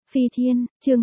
Phi Thiên, chương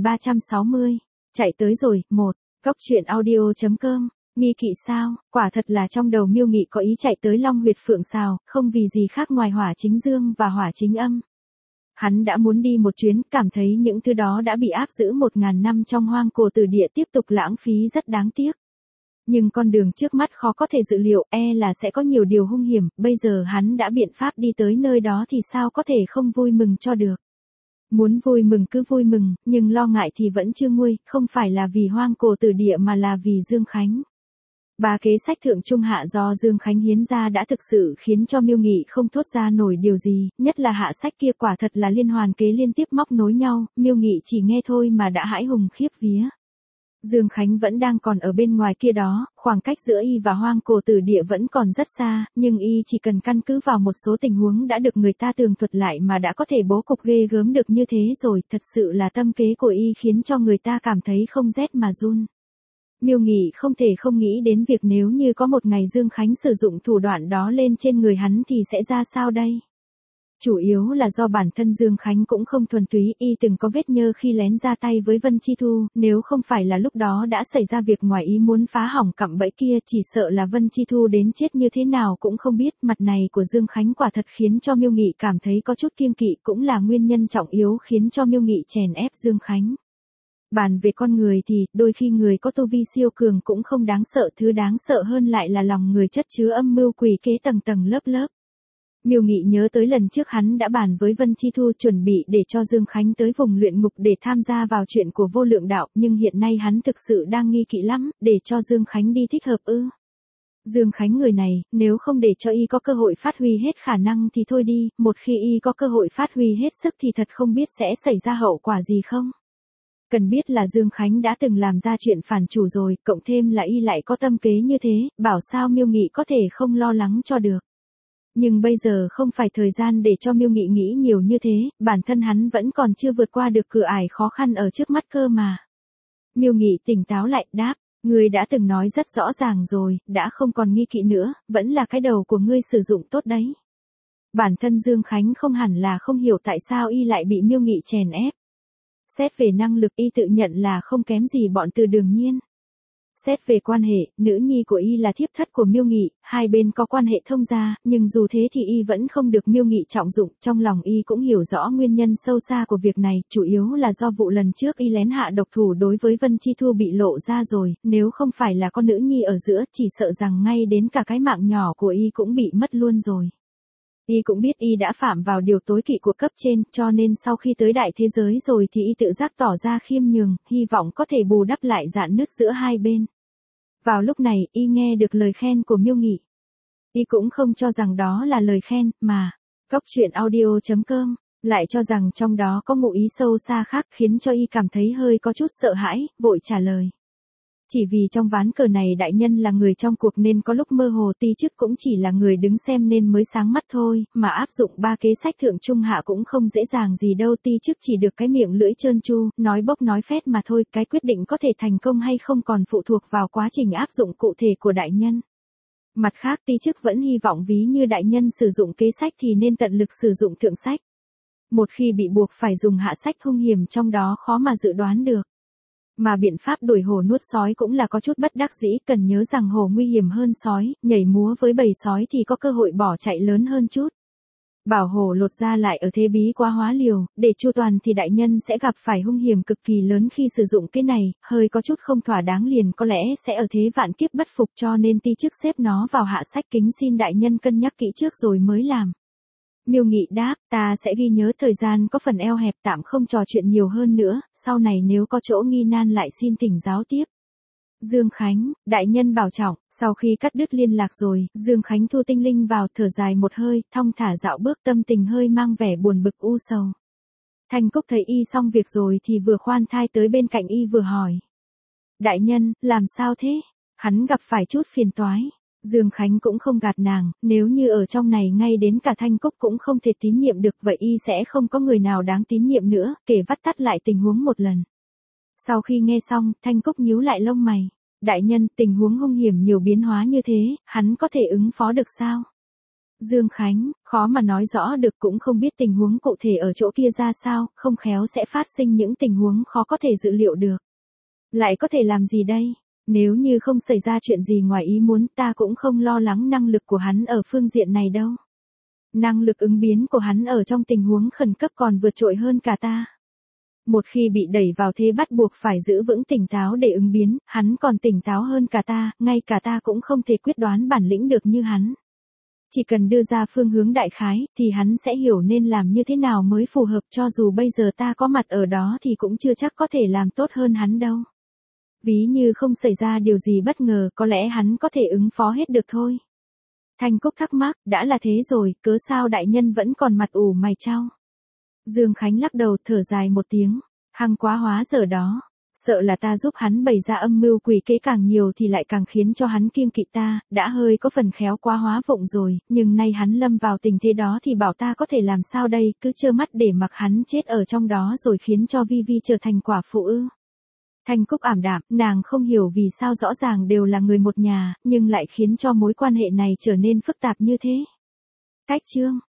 2360. Chạy tới rồi, 1. Góc truyện audio.com. Nghi kỵ sao, quả thật là trong đầu Miêu Nghị có ý chạy tới Long Huyệt Phượng Sào, không vì gì khác ngoài hỏa chính dương và hỏa chính âm. Hắn đã muốn đi một chuyến, cảm thấy những thứ đó đã bị áp giữ 1000 năm trong hoang cổ tử địa tiếp tục lãng phí rất đáng tiếc. Nhưng con đường trước mắt khó có thể dự liệu, là sẽ có nhiều điều hung hiểm, bây giờ hắn đã biện pháp đi tới nơi đó thì sao có thể không vui mừng cho được. Muốn vui mừng cứ vui mừng, nhưng lo ngại thì vẫn chưa nguôi, không phải là vì hoang cổ tử địa mà là vì Dương Khánh. Ba kế sách thượng trung hạ do Dương Khánh hiến ra đã thực sự khiến cho Miêu Nghị không thốt ra nổi điều gì, nhất là hạ sách kia quả thật là liên hoàn kế liên tiếp móc nối nhau, Miêu Nghị chỉ nghe thôi mà đã hãi hùng khiếp vía. Dương Khánh vẫn đang còn ở bên ngoài kia đó, khoảng cách giữa y và hoang cổ tử địa vẫn còn rất xa, nhưng y chỉ cần căn cứ vào một số tình huống đã được người ta tường thuật lại mà đã có thể bố cục ghê gớm được như thế rồi, thật sự là tâm kế của y khiến cho người ta cảm thấy không rét mà run. Miêu Nghị không thể không nghĩ đến việc nếu như có một ngày Dương Khánh sử dụng thủ đoạn đó lên trên người hắn thì sẽ ra sao đây? Chủ yếu là do bản thân Dương Khánh cũng không thuần túy, y từng có vết nhơ khi lén ra tay với Vân Chi Thu, nếu không phải là lúc đó đã xảy ra việc ngoài ý muốn phá hỏng cạm bẫy kia chỉ sợ là Vân Chi Thu đến chết như thế nào cũng không biết. Mặt này của Dương Khánh quả thật khiến cho Miêu Nghị cảm thấy có chút kiêng kỵ, cũng là nguyên nhân trọng yếu khiến cho Miêu Nghị chèn ép Dương Khánh. Bàn về con người thì, đôi khi người có tu vi siêu cường cũng không đáng sợ, thứ đáng sợ hơn lại là lòng người chất chứa âm mưu quỷ kế tầng tầng lớp lớp. Miêu Nghị nhớ tới lần trước hắn đã bàn với Vân Chi Thu chuẩn bị để cho Dương Khánh tới vùng luyện ngục để tham gia vào chuyện của vô lượng đạo, nhưng hiện nay hắn thực sự đang nghi kỵ lắm, để cho Dương Khánh đi thích hợp ư. Dương Khánh người này, nếu không để cho y có cơ hội phát huy hết khả năng thì thôi đi, một khi y có cơ hội phát huy hết sức thì thật không biết sẽ xảy ra hậu quả gì không. Cần biết là Dương Khánh đã từng làm ra chuyện phản chủ rồi, cộng thêm là y lại có tâm kế như thế, bảo sao Miêu Nghị có thể không lo lắng cho được. Nhưng bây giờ không phải thời gian để cho Miêu Nghị nghĩ nhiều như thế, bản thân hắn vẫn còn chưa vượt qua được cửa ải khó khăn ở trước mắt cơ mà. Miêu Nghị tỉnh táo lại, đáp, ngươi đã từng nói rất rõ ràng rồi, đã không còn nghi kỵ nữa, vẫn là cái đầu của ngươi sử dụng tốt đấy. Bản thân Dương Khánh không hẳn là không hiểu tại sao y lại bị Miêu Nghị chèn ép. Xét về năng lực y tự nhận là không kém gì bọn Từ Đường Nhiên. Xét về quan hệ, nữ nhi của y là thiếp thất của Miêu Nghị, hai bên có quan hệ thông gia, nhưng dù thế thì y vẫn không được Miêu Nghị trọng dụng, trong lòng y cũng hiểu rõ nguyên nhân sâu xa của việc này, chủ yếu là do vụ lần trước y lén hạ độc thủ đối với Vân Chi Thu bị lộ ra rồi, nếu không phải là con nữ nhi ở giữa, chỉ sợ rằng ngay đến cả cái mạng nhỏ của y cũng bị mất luôn rồi. Y cũng biết y đã phạm vào điều tối kỵ của cấp trên, cho nên sau khi tới đại thế giới rồi thì y tự giác tỏ ra khiêm nhường, hy vọng có thể bù đắp lại rạn nứt giữa hai bên. Vào lúc này, y nghe được lời khen của Miêu Nghị. Y cũng không cho rằng đó là lời khen, mà, góc truyện audio.com, lại cho rằng trong đó có ngụ ý sâu xa khác khiến cho y cảm thấy hơi có chút sợ hãi, vội trả lời. Chỉ vì trong ván cờ này đại nhân là người trong cuộc nên có lúc mơ hồ, ti chức cũng chỉ là người đứng xem nên mới sáng mắt thôi, mà áp dụng ba kế sách thượng trung hạ cũng không dễ dàng gì đâu, ti chức chỉ được cái miệng lưỡi trơn tru, nói bốc nói phét mà thôi, cái quyết định có thể thành công hay không còn phụ thuộc vào quá trình áp dụng cụ thể của đại nhân. Mặt khác ti chức vẫn hy vọng ví như đại nhân sử dụng kế sách thì nên tận lực sử dụng thượng sách. Một khi bị buộc phải dùng hạ sách hung hiểm trong đó khó mà dự đoán được. Mà biện pháp đuổi hổ nuốt sói cũng là có chút bất đắc dĩ, cần nhớ rằng hổ nguy hiểm hơn sói, nhảy múa với bầy sói thì có cơ hội bỏ chạy lớn hơn chút. Bảo hổ lột ra lại ở thế bí quá hóa liều, để chu toàn thì đại nhân sẽ gặp phải hung hiểm cực kỳ lớn khi sử dụng cái này, hơi có chút không thỏa đáng liền có lẽ sẽ ở thế vạn kiếp bất phục, cho nên ti chức xếp nó vào hạ sách, kính xin đại nhân cân nhắc kỹ trước rồi mới làm. Miêu Nghị đáp, ta sẽ ghi nhớ, thời gian có phần eo hẹp, tạm không trò chuyện nhiều hơn nữa, sau này nếu có chỗ nghi nan lại xin thỉnh giáo tiếp. Dương Khánh, đại nhân bảo trọng. Sau khi cắt đứt liên lạc rồi, Dương Khánh thu tinh linh vào, thở dài một hơi, thong thả dạo bước, tâm tình hơi mang vẻ buồn bực u sầu. Thanh Cúc thấy y xong việc rồi thì vừa khoan thai tới bên cạnh y vừa hỏi. Đại nhân, làm sao thế? Hắn gặp phải chút phiền toái. Dương Khánh cũng không gạt nàng, nếu như ở trong này ngay đến cả Thanh Cúc cũng không thể tín nhiệm được vậy y sẽ không có người nào đáng tín nhiệm nữa, kể vắt tắt lại tình huống một lần. Sau khi nghe xong, Thanh Cúc nhíu lại lông mày. Đại nhân, tình huống hung hiểm nhiều biến hóa như thế, hắn có thể ứng phó được sao? Dương Khánh, khó mà nói rõ được, cũng không biết tình huống cụ thể ở chỗ kia ra sao, không khéo sẽ phát sinh những tình huống khó có thể dự liệu được. Lại có thể làm gì đây? Nếu như không xảy ra chuyện gì ngoài ý muốn, ta cũng không lo lắng năng lực của hắn ở phương diện này đâu. Năng lực ứng biến của hắn ở trong tình huống khẩn cấp còn vượt trội hơn cả ta. Một khi bị đẩy vào thế bắt buộc phải giữ vững tỉnh táo để ứng biến, hắn còn tỉnh táo hơn cả ta, ngay cả ta cũng không thể quyết đoán bản lĩnh được như hắn. Chỉ cần đưa ra phương hướng đại khái, thì hắn sẽ hiểu nên làm như thế nào mới phù hợp, cho dù bây giờ ta có mặt ở đó thì cũng chưa chắc có thể làm tốt hơn hắn đâu. Ví như không xảy ra điều gì bất ngờ, có lẽ hắn có thể ứng phó hết được thôi. Thanh Cúc thắc mắc, đã là thế rồi, cớ sao đại nhân vẫn còn mặt ủ mày chau? Dương Khánh lắc đầu, thở dài một tiếng, hăng quá hóa giờ đó. Sợ là ta giúp hắn bày ra âm mưu quỷ kế càng nhiều thì lại càng khiến cho hắn kiêng kỵ ta, đã hơi có phần khéo quá hóa vụng rồi, nhưng nay hắn lâm vào tình thế đó thì bảo ta có thể làm sao đây, cứ trơ mắt để mặc hắn chết ở trong đó rồi khiến cho Vi Vi trở thành quả phụ ư? Thanh Cúc ảm đạm, nàng không hiểu vì sao rõ ràng đều là người một nhà, nhưng lại khiến cho mối quan hệ này trở nên phức tạp như thế. Cách chương